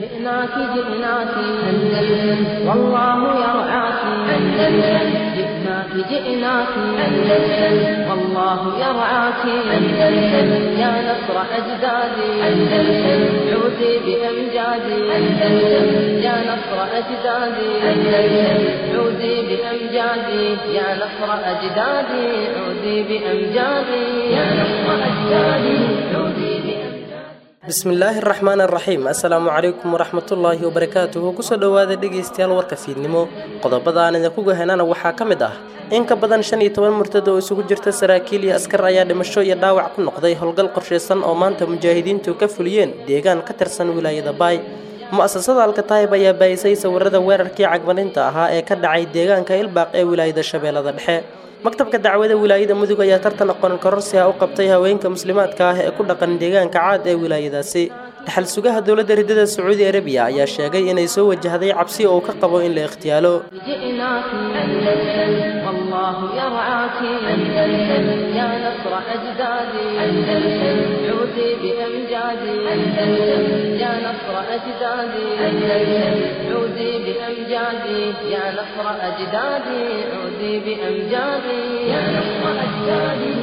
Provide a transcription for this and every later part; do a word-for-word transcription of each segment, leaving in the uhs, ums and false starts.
جئناك جئناك أندلس والله يرعاك أندلس جئناك جئناك أندلس والله يرعاك أندلس يا نصر أجدادي أندلس عودي بأمجادي أندلس يا نصر أجدادي أندلس عودي بأمجادي يا نصر أجدادي عودي بأمجادي يا نصر أجدادي عودي بأمجادي bismillaahi raxmaani raxiim assalaamu calaykum waraxmatullaahi wabarakaatuhu kusoo dhowaada dhegaystayaal warka fiidnimo qodobada aan idinku gahanana waxaa ka mid ah in ka badan shan iyo toban murtad oo isugu jirta saraakiil iyo askar ayaa dhimasho iyo dhaawac ku noqday howlgal qorsheysan oo maanta mujaahidiintu ka fuliyeen deegaan ka tirsan wilaayada baay mu'asasada alkataayib ayaa baahisay sawirada weerarkii cagmarinta ahaa ee ka dhacay deegaanka ilbaaq ee wilaayada shabeellada dhexe maktabka dacwada wilaayada mudug ayaa tartan aqoon kororsi ah u qabtay haweenka muslimaadka ah ee ku dhaqan deegaanka caad ee wilaayadaasi dhaxal sugaha dowladda ridada Sacuudi Arabiya ayaa sheegay inay soo wajahday cabsi oo ka qabo in la ikhtiyaalo والله يرعاك أندلس يا نصر أجدادي أندلس عودي بأمجادي أندلس يا نصر أجدادي أندلس عودي بأمجادي يا نصر أجدادي عودي بأمجادي يا نصر أجدادي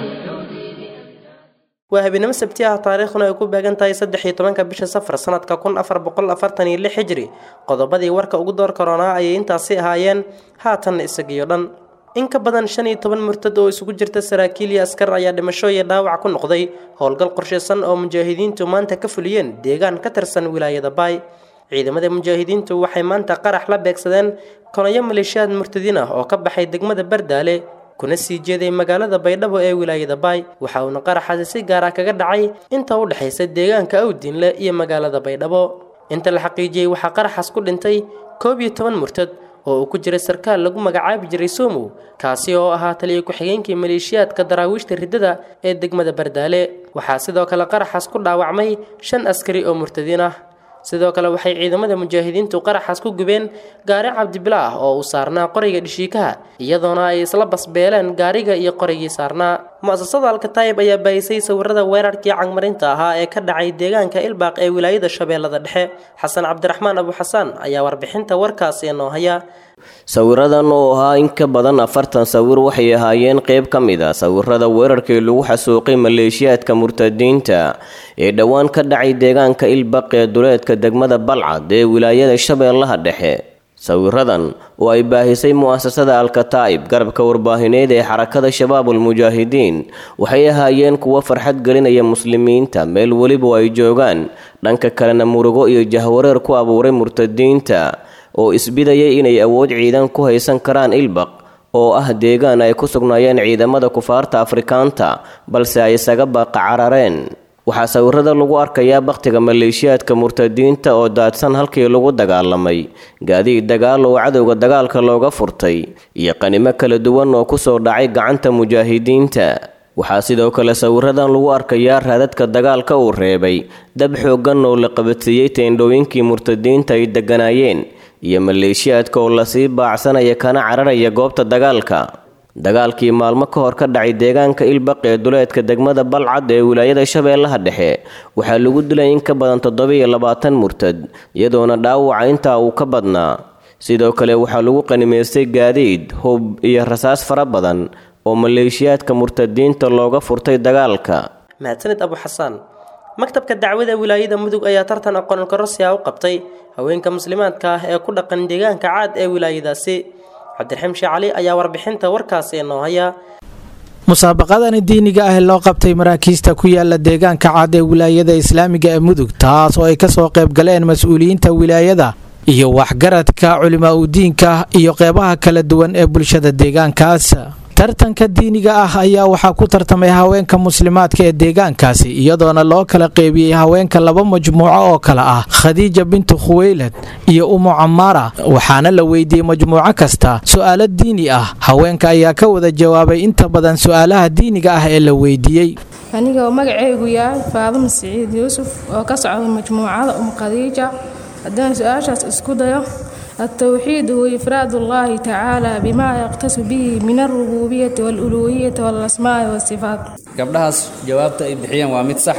waa habeenimo sabti ah taariikhduna ay ku beegan tahay saddex iyo tobanka bisha safar sanadka kun afar boqol afartan iyo lix hijri qodobadii warka ugu door korona ayay intaasi ahaayeen haatan isagiyo dhan in ka badan shan iyo toban murtad oo isugu jirta saraakiil iyo askar ayaa dhimasho iyo dhaawac ku noqday howlgal qorsheysan oo mujaahidiintu maanta ka fuliyeen deegaan ka tirsan wilaayada baay ciidamada mujaahidiintu waxay maanta qarax la beegsadeen konayo maleeshiyaad murtadiin ah oo ka baxay degmada Bardaale kuna sii jeeday magaalada Baydhabo ee wilaayada Baay waxa uu qaraxaasi si gaar ah kaga dhacay inta u dhaxaysa deegaanka Awdinle iyo magaalada Baydhabo inta la xaqiijiyay waxa qaraxaas ku dhintay koob iyo toban murtad oo uu ku jiray sarkaal lagu magacaabi jiray Soomo kaasi oo ahaa taliye ku-xigeenkii maleeshiyaadka daraawiishta ridada ee degmada Bardaale waxa sidoo kale qaraxaas ku dhaawacmay shan askari oo murtadiin ah sidoo kale waxay ciidamada mujaahidiintu qaraxaas ku gubeen gaari cabdibilaah oo uu saarnaa qoriga dhishiikaha iyadoona ay isla basbeeleen gaariga iyo qorigii saarnaa mu'asasada alkataayib ayaa baahisay sawirada weerarkii cagmarinta ahaa ee ka dhacay deegaanka ilbaaq ee wilaayada shabeellada dhexe xasan cabdiraxmaan abu xasaan ayaa warbixinta warkaasi inoo haya sawiradan oo ahaa in ka badan afartan sawir waxay ahaayeen qayb ka mid ah sawirada weerarkii lagu xasuuqay maleeshiyaadka murtadiinta ee dhowaan ka dhacay deegaanka ilbaaq ee duleedka degmada Balcad ee wilaayada shabeellaha dhexe sawiradan oo ay baahisay mu'asasada alkataayib garabka warbaahineed ee xarakada shabaabul mujaahidiin waxay ahaayeen kuwa farxad gelinaya muslimiinta meel waliba ay joogaan dhanka kalena murugo iyo jahwareer ku abuuray murtadiinta oo isbidayay inay awood ciidan ku haysan karaan ilbaq oo ah deegaan ay ku sugnaayeen ciidamada kufaarta afrikaanta balse ay isaga baqacarareen waxaa sawirada lagu arkayaa baqtiga maleeshiyaadka murtadiinta oo daadsan halkii lagu dagaalamay gaadiid dagaal oo cadowga dagaalka looga furtay iyo qanimo kala duwan oo kusoo dhacay gacanta mujaahidiinta waxaa sidoo kale sawiradan lagu arkayaa raadadka dagaalka uu reebay dab xooggan oo la qabatiyey teendhooyinkii murtadiinta ay deganaayeen iyo maleeshiyaadka oo la sii baacsanaya kana cararaya goobta dagaalka dagaalkii maalmo ka hor ka dhacay deegaanka ilbaq ee duleedka degmada Balcad ee wilaayada shabeellaha dhexe waxaa lagu dilay in ka badan toddoba iyo labaatan murtad iyadoona dhaawaca intaa uu ka badnaa sidoo kale waxaa lagu qanimeystay gaadiid hub iyo rasaas fara badan oo maleeshiyaadka murtadiinta looga furtay dagaalka mahadsanid abu xasaan maktabka dacwada wilaayada mudug ayaa tartan aqoon kororsi ah u qabtay haweenka muslimaadka ah ee ku dhaqan deegaanka caad ee wilaayadaasi cabdiraxiim shaacali ayaa warbixinta warkaasi inoo haya musaabaqadani diiniga ah loo qabtay maraakiista ku yaala deegaanka caad ee wilaayada islaamiga ee mudug taas oo ay ka soo qayb galeen mas'uuliyiinta wilaayada iyo waxgaradka culimaa u diinka iyo qeybaha kala duwan ee bulshada deegaankaas tartanka diiniga ah ayaa waxaa ku tartamay haweenka muslimaadka ee deegaankaasi iyadoona loo kala qeybiyey haweenka laba majmuuco oo kala ah Khadiija bintu Khuwaylad iyo Ummu Amara waxaana la weydiiyey majmuuco kasta su'aalo diini ah haweenka ayaa ka wada jawaabay inta badan su'aalaha diiniga ah ee la weydiiyey aniga oo magacaygu yahay Faadimo Saciid Yuusuf oo ka socda majmuucada Ummu Khadiija haddaan su'aashaas isku dayo التوحيد هو إفراد الله تعالى بما يقتص به من الربوبية والألوهية والأسماء والصفات gabdhahaas jawaabta ay bixiyeen waa mid sax ah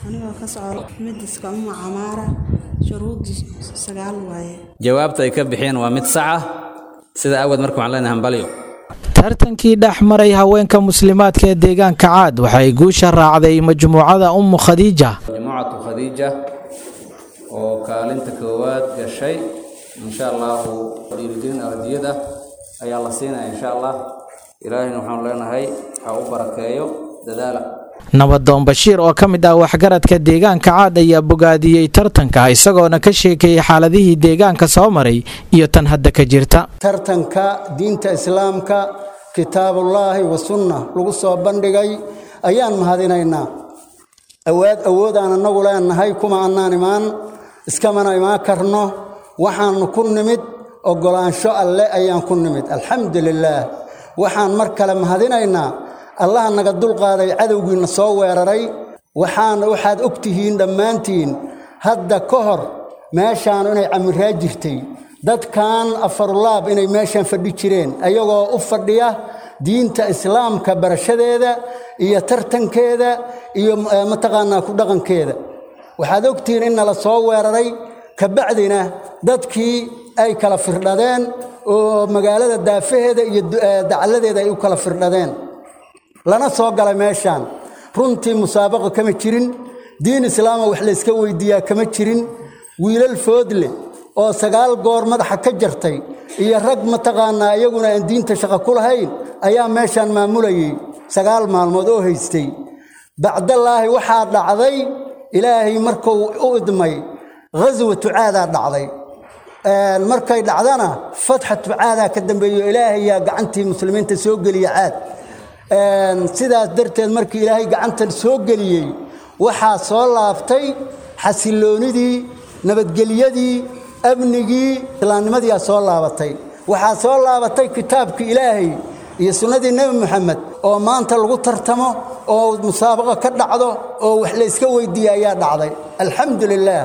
anigoo ka socdo midiska Ummu Camaara shuruudi sagaal waaye jawaabta ay ka bixiyeen waa mid sax ah sida awad marka waxaan leenahay hambalyo tartankii dhex maray haweenka muslimaadka ee deegaanka Caad waxay guusha raacday majmuucada Ummu Khadiija majmuucatu Khadiija oo kaalinta koowaad gashay insha Allah dhiirigelin ardayda ayaa la siinaa insha Allah ilaahina waxaan leenahay ha u barakeeyo dadaala nabadoon Bashiir oo ka mid ah waxgaradka deegaanka Caad ayaa bogaadiyay tartanka isagoona ka sheekay xaaladihii deegaanka soo maray iyo tan hadda ka jirta tartanka diinta islaamka kitaabullaahi wa sunna lagu soo bandhigay ayaan mahadinaynaa awaad awoodaan anagu leenahay kuma annaan imaan iskamana imaan karno waxaan ku nimid ogolaansho alle ayaan ku nimid alxamdulillaah waxaan mar kale mahadinaynaa allah naga dul qaaday cadowgiina soo weeraray waxaan waxaad ogtihiin dhammaantiin hadda ka hor meeshaan inay camiraa jirtay dadkan afarulaab inay meeshaan fadhi jireen ayagoo u fadhiya diinta islaamka barashadeeda iyo tartankeeda iyo mataqaanaa ku dhaqankeeda waxaad ogtihiin in la soo weeraray ka bacdina dadkii ay kala firdhadeen oo magaalada daafaheeda iyo dacaladeeda ay u kala firdhadeen lana soo galay meeshaan runtii musaabaqa kama jirin diin islaam wax la iska weydiiyaa kama jirin wiilal foodle oo sagaal goor madaxa ka jartay iyo rag mataqaanaa iyaguna aan diinta shaqo ku lahayn ayaa meeshaan maamulayay sagaal maalmood oo haystay bacdallaahi waxaa dhacday ilaahay markuu u idmay ghazwatu caada dhacday markay dhacdana fatxatu caada ka dambeeyo ilaahay yaa gacantii muslimiinta soo geliya caad sidaas darteed markii ilaahay gacanta soo geliyay waxaa soo laabtay xasiloonidii nabadgelyadii amnigii islaamnimadii soo laabatay waxaa soo laabatay kitaabkii ilaahay iyo sunnadii nabi maxamed oo maanta lagu tartamo oo musaabaqa ka dhacdo oo wax la iska weydiiyo ayaa dhacday alxamdulillaah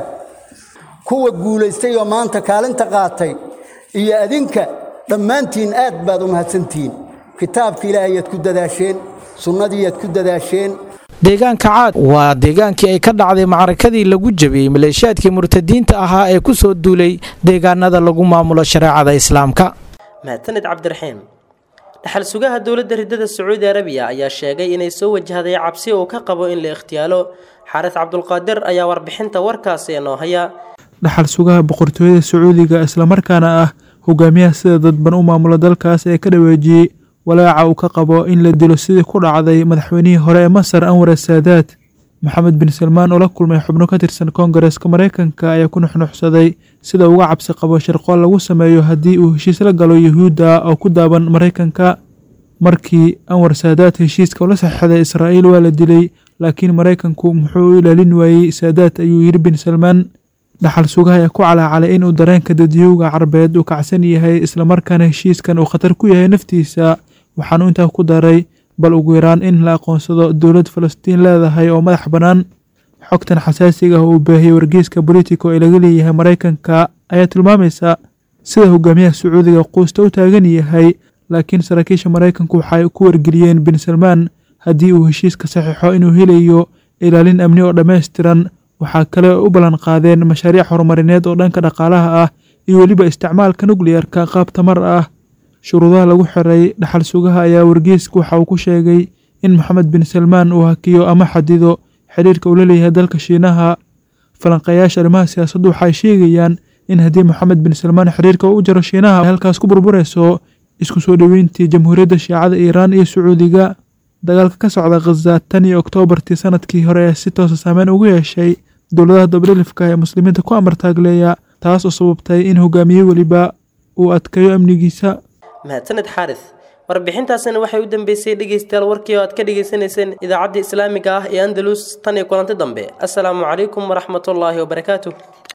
kuwa guulaystay oo maanta kaalinta qaatay iyo adinka dhammaantiin aad baad u mahadsantihiin kitaabka ilaahay aad ku dadaasheen sunnadii aad ku dadaasheen deegaanka Caad waa deegaankii ay ka dhacday macrakadii lagu jabiyay maleeshiyaadkii murtadiinta ahaa ee ku soo duulay deegaanada lagu maamulo shareecada islaamka mahadsanid Cabdiraxiim dhaxal sugaha dawladda ridada Sacuudi Arabiya ayaa sheegay inay soo wajahday cabsi oo ka qabo in la ikhtiyaalo Xaaris Cabdulqaadir ayaa warbixinta warkaasi noo haya dhaxal sugaha boqortooyada Sacuudiga isla markaana ah hogaamiyaha sida dadban u maamulo dalkaas ee ka dhaweejiyay walaaca uu ka qabo in la dilo sidii ku dhacday madaxweynihii hore ee Masar Anwar Saadaat Maxamed bin Salmaan oo la kulmay xubno ka tirsan Koongareeska Mareykanka ayaa ku nuxnuxsaday sida uga cabsi qabo shirqool lagu sameeyo haddii uu heshiis la galo Yahuudda oo ku daaban Mareykanka markii Anwar Saadaat heshiiska ula saxeexday Israa'iil waa la dilay laakiin Mareykanku muxuu u ilaalin waayay Saadaat ayuu yiri bin Salmaan dhaxal sugaha ayaa ku calaacalay in uu dareenka dadweynaha Carbeed uu kacsan yahay isla markaana heshiiskan uu khatar ku yahay naftiisa waxaanu intaa ku daray bal ugu yaraan in la aqoonsado dowlad Falastiin leedahay oo madax bannaan xogtan xasaasiga ah oo baahiyay wargeyska Politico ee laga leeyahay Mareykanka ayaa tilmaamaysa sida hogaamiyaha Sacuudiga quusta u taagan yahay laakiin saraakiisha Mareykanku waxay ku wargeliyeen bin Salmaan haddii uu heshiiska saxiixo inuu helayo ilaalin amni oo dhameystiran waxaa kale oo u ballan qaadeen mashaariic horumarineed oo dhanka dhaqaalaha ah iyo weliba isticmaalka nuclear-ka qaab tamar ah shuruudaha lagu xiray dhaxal sugaha ayaa wargeysku waxa uu ku sheegay in Maxamed bin Salmaan uu hakiyo ama xadido xiriirka uu la leeyahay dalka Shiinaha falanqayaasha arrimaha siyaasaddu waxay sheegayaan in haddii Maxamed bin Salmaan xiriirka uu u jaro Shiinaha halkaas ku burburayso isku soo dhaweyntii jamhuuriyadda Shiicada Iiraan iyo Sacuudiga dagaalka ka socda Gaza tan iyo Oktoobartii sanadkii hore si toos ah saameyn ugu yeeshay dowladaha dabdhilifka ee muslimiinta ku amartaagleeya taas oo sababtay in hogaamiye waliba uu adkeeyo amnigiisa mahadsanid Xaaris warbixintaasina waxay u dambeysay dhageystayaal warkii oo aad ka dhageysanayseen idaacadda Islaamiga ah ee Andalus tan iyo kulanti dambe assalaamu calaykum waraxmatullaahi wabarakaatuh